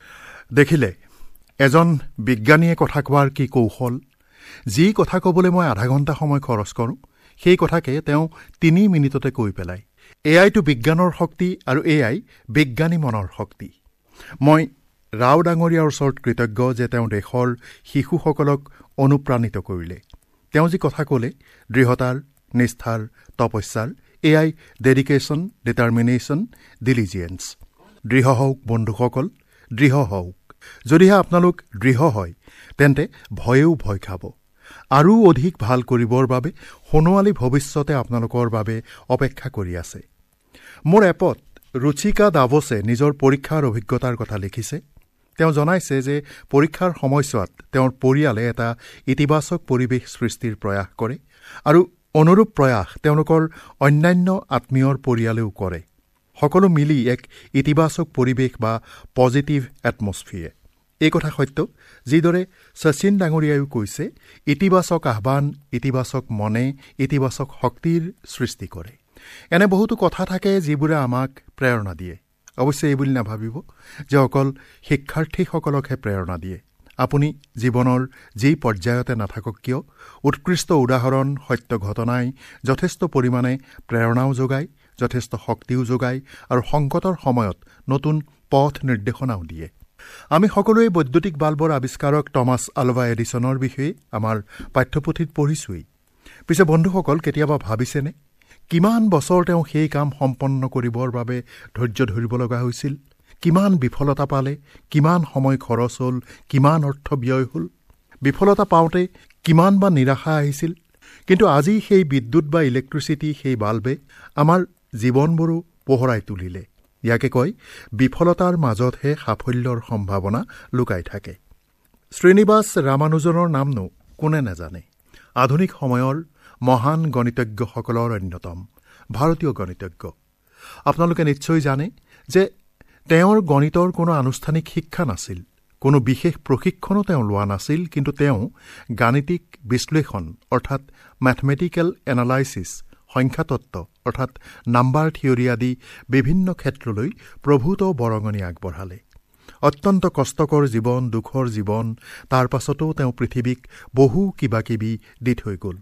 দেখিলে এজন বিজ্ঞানীয়ে কথা কোৱাৰ কি কৌশল। যি কথা ক'বলৈ মই আধা ঘণ্টা সময় খৰচ কৰোঁ, সেই কথাকে তেওঁ তিনি মিনিটতে কৈ পেলায়। এয়াইতো বিজ্ঞানৰ শক্তি আৰু এয়াই বিজ্ঞানী মনৰ শক্তি। মই ৰাও ডাঙৰীয়াৰ ওচৰত কৃতজ্ঞ যে তেওঁ দেশৰ শিশুসকলক অনুপ্ৰাণিত কৰিলে। তেওঁ যি কথা ক'লে, দৃঢ়তাৰ, নিষ্ঠাৰ, তপস্যাৰ, এয়াই ডেডিকেশ্যন, ডিটাৰমিনেশ্যন, ডিলিজিয়েন্স। দৃঢ় হওক বন্ধুসকল, দৃঢ় হওক। যদিহে আপোনালোক দৃঢ় হয় তেন্তে ভয়েও ভয় খাব। আৰু অধিক ভাল কৰিবৰ বাবে সোণোৱালী ভৱিষ্যতে আপোনালোকৰ বাবে অপেক্ষা কৰি আছে। মোৰ এপত ৰুচিকা ডাভছে নিজৰ পৰীক্ষাৰ অভিজ্ঞতাৰ কথা লিখিছে। তেওঁ জনাইছে যে পৰীক্ষাৰ সময়ছোৱাত তেওঁৰ পৰিয়ালে এটা ইতিবাচক পৰিৱেশ সৃষ্টিৰ প্ৰয়াস কৰে আৰু অনুৰূপ প্ৰয়াস তেওঁলোকৰ অন্যান্য আত্মীয়ৰ পৰিয়ালেও কৰে। সকলো মিলি এক ইতিবাচক পৰিৱেশ বা পজিটিভ এটমছফিয়াৰ। এই কথা সত্য, যিদৰে শচীন ডাঙৰীয়ায়ো কৈছে, ইতিবাচক আহ্বান, ইতিবাচক মনে ইতিবাচক শক্তিৰ সৃষ্টি কৰে। এনে বহুতো কথা থাকে যিবোৰে আমাক প্ৰেৰণা দিয়ে। অৱশ্যে এই বুলি নাভাবিব যে অকল শিক্ষাৰ্থীসকলকহে প্ৰেৰণা দিয়ে। আপুনি জীৱনৰ যি পৰ্যায়তে নাথাকক কিয়, উৎকৃষ্ট উদাহৰণ, সত্য ঘটনাই যথেষ্ট পৰিমাণে প্ৰেৰণাও যোগায়, যথেষ্ট শক্তিও যোগায় আৰু সংকটৰ সময়ত নতুন পথ নিৰ্দেশনাও দিয়ে। আমি সকলোৱে বৈদ্যুতিক বাল্বৰ আৱিষ্কাৰক টমাছ আলভা এডিছনৰ বিষয়ে আমাৰ পাঠ্যপুথিত পঢ়িছোৱেই। পিছে বন্ধুসকল, কেতিয়াবা ভাবিছেনে কিমান বছৰ তেওঁ সেই কাম সম্পন্ন কৰিবৰ বাবে ধৈৰ্য ধৰিব লগা হৈছিল? কিমান বিফলতা পালে, কিমান সময় খৰচ হ'ল, কিমান অৰ্থ ব্যয় হ'ল? বিফলতা পাওঁতে কিমান বা নিৰাশা আহিছিল? কিন্তু আজি সেই বিদ্যুৎ বা ইলেক্ট্ৰিচিটি, সেই বাল্বে আমাৰ জীৱনবোৰো পোহৰাই তুলিলে। ইয়াকে কয় বিফলতাৰ মাজতহে সাফল্যৰ সম্ভাৱনা লুকাই থাকে। শ্ৰীনিবাস ৰামানুজনৰ নামনো কোনে নাজানে? আধুনিক সময়ৰ মহান গণিতজ্ঞসকলৰ অন্যতম ভাৰতীয় গণিতজ্ঞ। আপোনালোকে নিশ্চয় জানে যে তেওঁৰ গণিতৰ কোনো আনুষ্ঠানিক শিক্ষা নাছিল, কোনো বিশেষ প্ৰশিক্ষণো তেওঁ লোৱা নাছিল। কিন্তু তেওঁ গাণিতিক বিশ্লেষণ অৰ্থাৎ মেথমেটিকেল এনালাইচিছ, সংখ্যাতত্ত্ব অৰ্থাৎ নাম্বাৰ থিয়ৰী আদি বিভিন্ন ক্ষেত্ৰলৈ প্ৰভূত বৰঙণি আগবঢ়ালে। অত্যন্ত কষ্টকৰ জীৱন, দুখৰ জীৱন, তাৰ পাছতো তেওঁ পৃথিৱীক বহু কিবা কিবি দি থৈ গ'ল।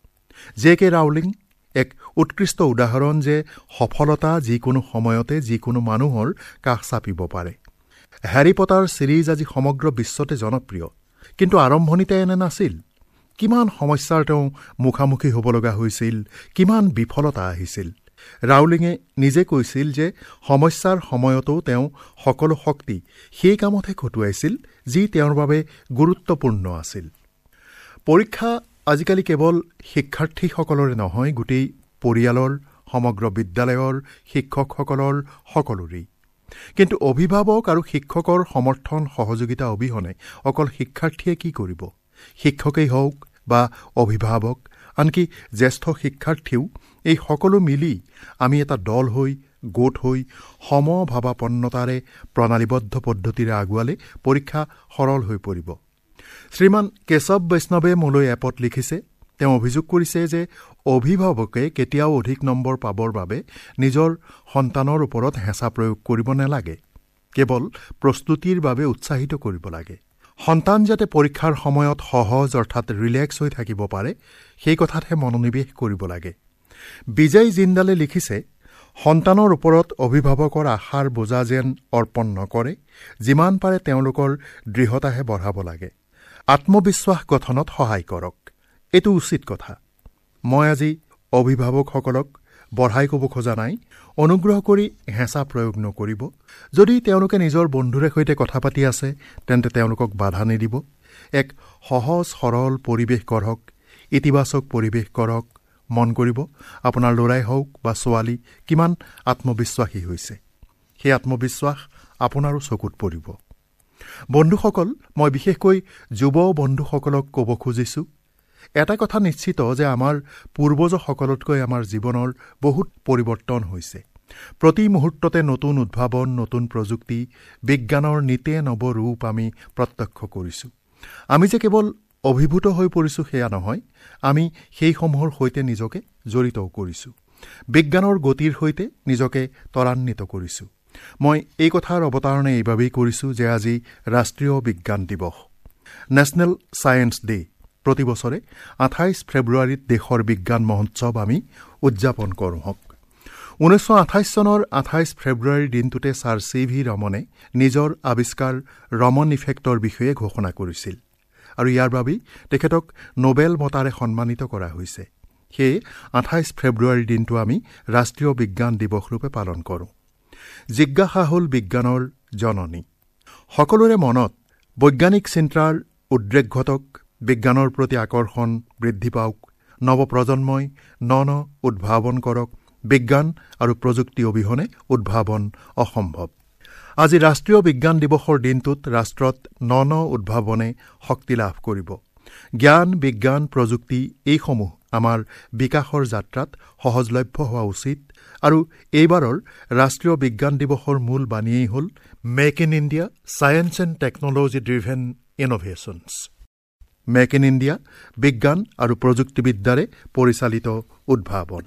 জে কে ৰাউলিং এক উৎকৃষ্ট উদাহৰণ যে সফলতা যিকোনো সময়তে যিকোনো মানুহৰ কাষ চাপিব পাৰে। হেৰী পটাৰ ছিৰিজ আজি সমগ্ৰ বিশ্বতে জনপ্ৰিয়, কিন্তু আৰম্ভণিতে এনে নাছিল। কিমান সমস্যাৰ তেওঁ মুখামুখি হ'ব লগা হৈছিল, কিমান বিফলতা আহিছিল। ৰাউলিঙে নিজে কৈছিল যে সমস্যাৰ সময়তো তেওঁ সকলো শক্তি সেই কামতহে খটুৱাইছিল যি তেওঁৰ বাবে গুৰুত্বপূৰ্ণ আছিল। পৰীক্ষা আজিকালি কেৱল শিক্ষাৰ্থীসকলৰে নহয়, গোটেই পৰিয়ালৰ, সমগ্ৰ বিদ্যালয়ৰ, শিক্ষকসকলৰ সকলোৰেই। কিন্তু অভিভাৱক আৰু শিক্ষকৰ সমৰ্থন সহযোগিতা অবিহনে অকল শিক্ষাৰ্থীয়ে কি কৰিব? শিক্ষকেই হওক বা অভিভাৱক, আনকি জ্যেষ্ঠ শিক্ষাৰ্থীও, এই সকলো মিলি আমি এটা দল হৈ, গোট হৈ সমভাৱাপন্নতাৰে প্ৰণালীবদ্ধ পদ্ধতিৰে আগুৱালে পৰীক্ষা সৰল হৈ পৰিব। শ্ৰীমান কেশৱ বৈষ্ণৱে মোলৈ এপত লিখিছে। তেওঁ অভিযোগ কৰিছে যে অভিভাৱকে কেতিয়াও অধিক নম্বৰ পাবৰ বাবে নিজৰ সন্তানৰ ওপৰত হেঁচা প্ৰয়োগ কৰিব নালাগে, কেৱল প্ৰস্তুতিৰ বাবে উৎসাহিত কৰিব লাগে। সন্তান যাতে পৰীক্ষাৰ সময়ত সহজ অৰ্থাৎ ৰিলেক্স হৈ থাকিব পাৰে, সেই কথাতহে মনোনিৱেশ কৰিব লাগে। বিজয় জিন্দালে লিখিছে, সন্তানৰ ওপৰত অভিভাৱকৰ আশাৰ বোজা যেন অৰ্পণ নকৰে, যিমান পাৰে তেওঁলোকৰ দৃঢ়তাহে বঢ়াব লাগে। আত্মবিশ্বাস গঠনত সহায় কৰক। এইটো উচিত কথা। মই আজি অভিভাৱকসকলক বঢ়াই ক'ব খোজা নাই, অনুগ্ৰহ কৰি হেঁচা প্ৰয়োগ নকৰিব। যদি তেওঁলোকে নিজৰ বন্ধুৰে সৈতে কথা পাতি আছে তেন্তে তেওঁলোকক বাধা নিদিব। এক সহজ সৰল পৰিৱেশ গঢ়ক, ইতিবাচক পৰিৱেশ গঢ়ক। মন কৰিব আপোনাৰ ল'ৰাই হওক বা ছোৱালী কিমান আত্মবিশ্বাসী হৈছে। সেই আত্মবিশ্বাস আপোনাৰো চকুত পৰিব। বন্ধুসকল, মই বিশেষকৈ যুৱ বন্ধুসকলক ক'ব খুজিছোঁ, এটা কথা নিশ্চিত যে আমাৰ পূৰ্বজসকলতকৈ আমাৰ জীৱনৰ বহুত পৰিৱৰ্তন হৈছে। প্ৰতি মুহূৰ্ততে নতুন উদ্ভাৱন, নতুন প্ৰযুক্তি, বিজ্ঞানৰ নিতে নৱ ৰূপ আমি প্ৰত্যক্ষ কৰিছোঁ। আমি যে কেৱল অভিভূত হৈ পৰিছোঁ সেয়া নহয়, আমি সেইসমূহৰ সৈতে নিজকে জড়িতও কৰিছোঁ। বিজ্ঞানৰ গতিৰ সৈতে নিজকে ত্বৰান্বিত কৰিছোঁ। মই এই কথাৰ অৱতাৰণে এইবাবেই কৰিছোঁ যে আজি ৰাষ্ট্ৰীয় বিজ্ঞান দিৱস, নেশ্যনেল ছায়েন্স ডে। প্ৰতি বছৰে আঠাইছ ফেব্ৰুৱাৰীত দেশৰ বিজ্ঞান মহোৎসৱ আমি উদযাপন কৰোঁ হওক। ঊনৈছশ আঠাইছ চনৰ আঠাইছ ফেব্ৰুৱাৰীৰ দিনটোতে ছাৰ চি ভি ৰমনে নিজৰ আৱিষ্কাৰ ৰমন ইফেক্টৰ বিষয়ে ঘোষণা কৰিছিল আৰু ইয়াৰ বাবেই তেখেতক নোবেল বঁটাৰে সন্মানিত কৰা হৈছে। সেয়ে আঠাইছ ফেব্ৰুৱাৰীৰ দিনটো আমি ৰাষ্ট্ৰীয় বিজ্ঞান দিৱসৰূপে পালন কৰোঁ। জিজ্ঞাসা হ'ল বিজ্ঞানৰ জননী। সকলোৰে মনত বৈজ্ঞানিক চিন্তাৰ উদ্ৰেক ঘটক, বিজ্ঞানৰ প্ৰতি আকৰ্ষণ বৃদ্ধি পাওক, নৱপ্ৰজন্মই ন ন উদ্ভাৱন কৰক। বিজ্ঞান আৰু প্ৰযুক্তি অবিহনে উদ্ভাৱন অসম্ভৱ। আজি ৰাষ্ট্ৰীয় বিজ্ঞান দিৱসৰ দিনটোত ৰাষ্ট্ৰত ন ন উদ্ভাৱনে শক্তি লাভ কৰিব। জ্ঞান, বিজ্ঞান, প্ৰযুক্তি এইসমূহ আমাৰ বিকাশৰ যাত্ৰাত সহজলভ্য হোৱা উচিত আৰু এইবাৰৰ ৰাষ্ট্ৰীয় বিজ্ঞান দিৱসৰ মূল বাণীয়েই হ'ল make in India, science and technology driven innovations. Make in India, বিজ্ঞান আৰু প্ৰযুক্তিবিদ্যাৰে পৰিচালিত উদ্ভাৱন।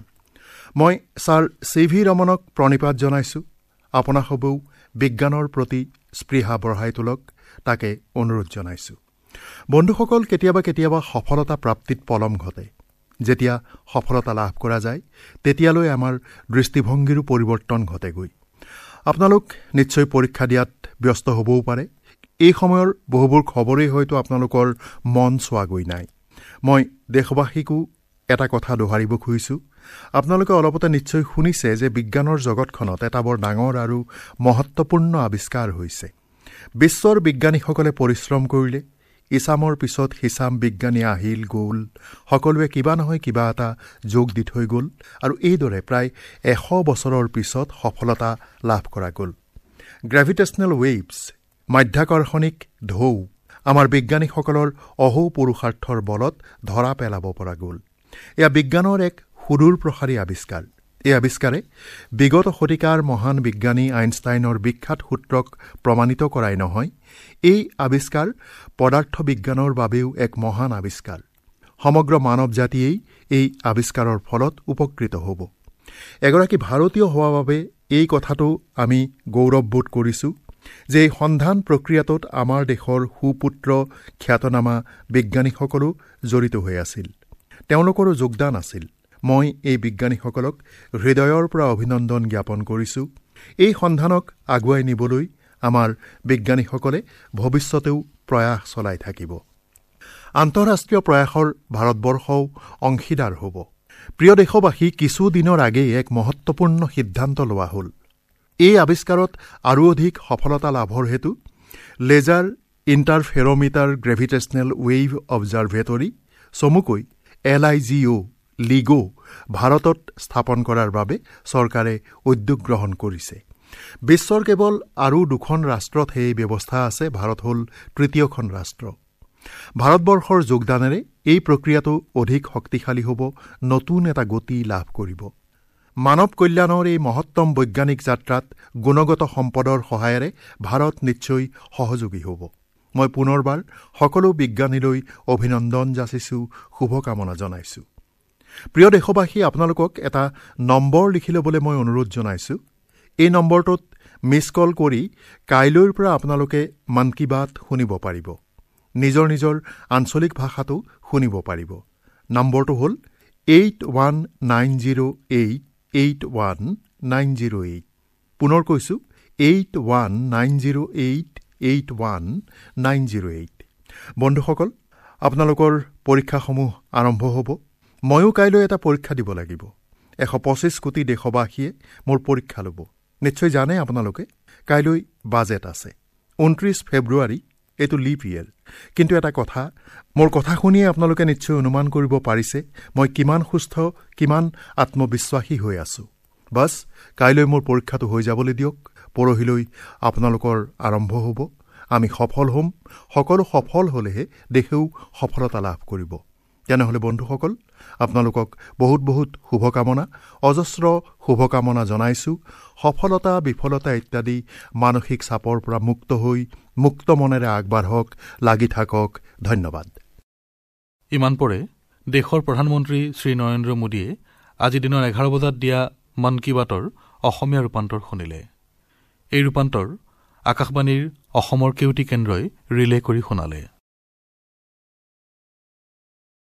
মই ছাৰ চি ভি ৰমনক প্ৰণিপাত জনাইছোঁ। আপোনাসবেও বিজ্ঞানৰ প্ৰতি স্পৃহা বঢ়াই তোলক, তাকে অনুৰোধ জনাইছোঁ। বন্ধুসকল, কেতিয়াবা কেতিয়াবা সফলতা প্ৰাপ্তিত পলম ঘটে। যেতিয়া সফলতা লাভ কৰা যায় তেতিয়ালৈ আমাৰ দৃষ্টিভংগীৰো পৰিৱৰ্তন ঘটেগৈ। আপোনালোক নিশ্চয় পৰীক্ষা দিয়াত ব্যস্ত হ'বও পাৰে। এই সময়ৰ বহুবোৰ খবৰেই হয়তো আপোনালোকৰ মন চোৱাগৈ নাই। মই দেশবাসীকো এটা কথা দোহাৰিব খুজিছোঁ। আপোনালোকে অলপতে নিশ্চয় শুনিছে যে বিজ্ঞানৰ জগতখনত এটা বৰ ডাঙৰ আৰু মহত্বপূৰ্ণ আৱিষ্কাৰ হৈছে। বিশ্বৰ বিজ্ঞানীসকলে পৰিশ্ৰম কৰিলে, ইছামৰ পিছত সিছাম বিজ্ঞানী আহিল গ'ল, সকলোৱে কিবা নহয় কিবা এটা যোগ দি থৈ গ'ল আৰু এইদৰে প্ৰায় এশ বছৰৰ পিছত সফলতা লাভ কৰা গ'ল। গ্ৰেভিটেশ্যনেল ৱেভছ, মাধ্যাকৰ্ষণিক ঢৌ আমাৰ বিজ্ঞানীসকলৰ অহো পুৰুষাৰ্থৰ বলত ধৰা পেলাব পৰা গ'ল। এয়া বিজ্ঞানৰ এক সুদূৰ প্ৰসাৰী আৱিষ্কাৰ। এই আৱিষ্কাৰে বিগত শতিকাৰ মহান বিজ্ঞানী আইনষ্টাইনৰ বিখ্যাত সূত্ৰক প্ৰমাণিত কৰাই নহয়, এই আৱিষ্কাৰ পদাৰ্থ বিজ্ঞানৰ বাবেও এক মহান আৱিষ্কাৰ। সমগ্ৰ মানৱ জাতিয়েই এই আৱিষ্কাৰৰ ফলত উপকৃত হ'ব। এগৰাকী ভাৰতীয় হোৱা বাবে এই কথাটো আমি গৌৰৱবোধ কৰিছোঁ যে এই সন্ধান প্ৰক্ৰিয়াটোত আমাৰ দেশৰ সুপুত্ৰ খ্যাতনামা বিজ্ঞানীসকলো জড়িত হৈ আছিল। তেওঁলোকৰো যোগদান আছিল। মই এই বিজ্ঞানীসকলক হৃদয়ৰ পৰা অভিনন্দন জ্ঞাপন কৰিছোঁ। এই সন্ধানক আগুৱাই নিবলৈ আমাৰ বিজ্ঞানীসকলে ভৱিষ্যতেও প্ৰয়াস চলাই থাকিব। আন্তঃৰাষ্ট্ৰীয় প্ৰয়াসৰ ভাৰতবৰ্ষও অংশীদাৰ হ'ব। প্ৰিয় দেশবাসী, কিছুদিনৰ আগেয়ে এক মহত্বপূৰ্ণ সিদ্ধান্ত লোৱা হ'ল। এই আৱিষ্কাৰত আৰু অধিক সফলতা লাভৰ হেতু laser interferometer gravitational wave observatory, চমুকৈ এল আই জি অ' লিগো ভাৰতত স্থাপন কৰাৰ বাবে চৰকাৰে উদ্যোগ গ্ৰহণ কৰিছে। বিশ্বৰ কেৱল আৰু দুখন ৰাষ্ট্ৰতহে এই ব্যৱস্থা আছে। ভাৰত হ'ল তৃতীয়খন ৰাষ্ট্ৰ। ভাৰতবৰ্ষৰ যোগদানেৰে এই প্ৰক্ৰিয়াটো অধিক শক্তিশালী হ'ব, নতুন এটা গতি লাভ কৰিব। মানৱ কল্যাণৰ এই মহত্তম বৈজ্ঞানিক যাত্ৰাত গুণগত সম্পদৰ সহায়েৰে ভাৰত নিশ্চয় সহযোগী হ'ব। মই পুনৰবাৰ সকলো বিজ্ঞানীলৈ অভিনন্দন যাচিছোঁ, শুভকামনা জনাইছোঁ। প্ৰিয় দেশবাসী, আপোনালোকক এটা নম্বৰ লিখি ল'বলৈ মই অনুৰোধ জনাইছোঁ। এই নম্বৰটোত মিছ কল কৰি কাইলৈৰ পৰা আপোনালোকে মন কী বাত শুনিব পাৰিব। নিজৰ নিজৰ আঞ্চলিক ভাষাটো শুনিব পাৰিব। নম্বৰটো হ'ল eight one nine zero' eight eight one nine zero' eight. পুনৰ কৈছোঁ, eight one nine zero' eight eight one nine zero' eight. বন্ধুসকল, আপোনালোকৰ পৰীক্ষাসমূহ আৰম্ভ হ'ব। ময়ো কাইলৈ এটা পৰীক্ষা দিব লাগিব। এশ পঁচিছ কোটি দেশবাসীয়ে মোৰ পৰীক্ষা ল'ব। নিশ্চয় জানে আপোনালোকে কাইলৈ বাজেট আছে। ঊনত্ৰিছ ফেব্ৰুৱাৰী এইটো লিপ ইয়েৰ। কিন্তু এটা কথা, মোৰ কথা শুনিয়ে আপোনালোকে নিশ্চয় অনুমান কৰিব পাৰিছে মই কিমান সুস্থ, কিমান আত্মবিশ্বাসী হৈ আছোঁ। বাছ কাইলৈ মোৰ পৰীক্ষাটো হৈ যাবলৈ দিয়ক। পৰহিলৈ আপোনালোকৰ আৰম্ভ হ'ব। আমি সফল হ'ম। সকলো সফল হ'লেহে দেশেও সফলতা লাভ কৰিব। তেনেহ'লে বন্ধুসকল, আপোনালোকক বহুত বহুত শুভকামনা, অজস্ৰ শুভকামনা জনাইছোঁ। সফলতা, বিফলতা ইত্যাদি মানসিক চাপৰ পৰা মুক্ত হৈ মুক্ত মনেৰে আগবাঢ়ক, লাগি থাকক। ধন্যবাদ। ইমান পৰে দেশৰ প্ৰধানমন্ত্ৰী শ্ৰী নৰেন্দ্ৰ মোদীয়ে আজি দিনৰ এঘাৰ বজাত দিয়া মন কী বাতৰ অসমীয়া ৰূপান্তৰ শুনিলে। এই ৰূপান্তৰ আকাশবাণীৰ অসমৰ কেওটি কেন্দ্ৰই ৰিলে কৰি শুনালে।